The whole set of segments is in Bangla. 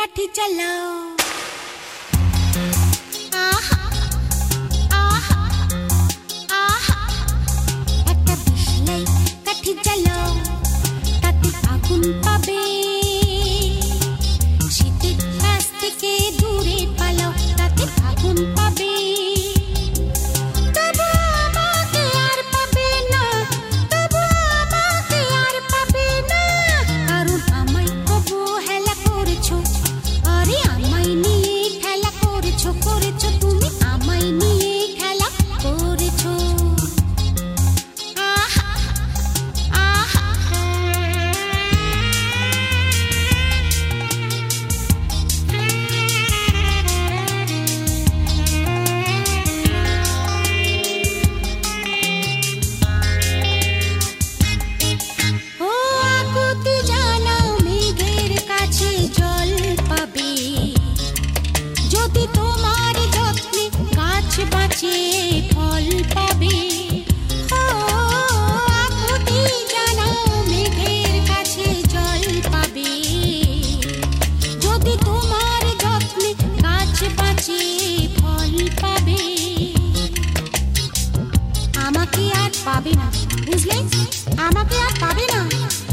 কাঠি চালাও একটা দেশলাই কাঠি চালাও তাতে আগুন পাবে শীতের কাছ থেকে দূরে পালাও তাতে আগুন পাবে ফল পাবে আকুতি জানাও মেঘের কাছে জল পাবে যদি তোমার যত্নে গাছ বাঁচে ফল পাবে আমাকে আর পাবে না বুঝলে আমাকে আর পাবে না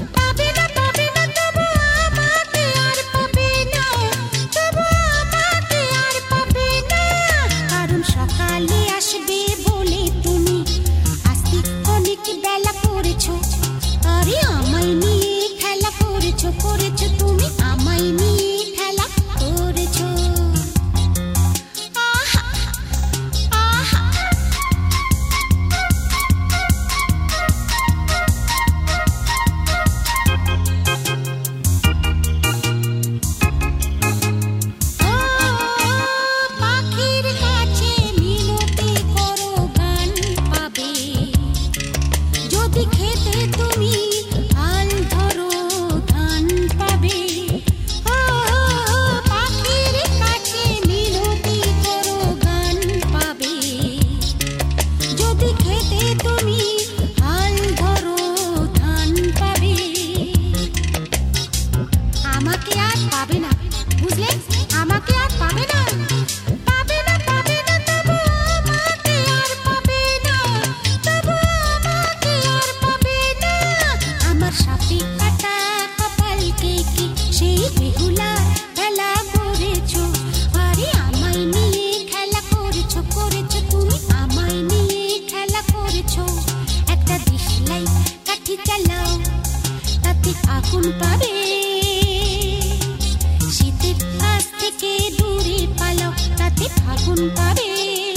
করেছো তুমি আমায় নিয়ে খেলা করেছো পাখির কাছে মিনতি করো গান পাবে যদি খেতে তুমি হাল ধরো আমাকে আর পাবে না বুঝলে আমাকে আর পাবে না তবু আমাকে আর পাবে না আমার সাথে কাটা কপালকে কি সেই বেহুলা খেলা করেছো আরে আমায় নিয়ে খেলা করেছো তুমি আমায় নিয়ে খেলা করেছো একটা দেশলাই কাঠি চালাও তাতে আগুন পাবে শীতের কাছ থেকে দূরে পালাও তাতে আগুন পাবে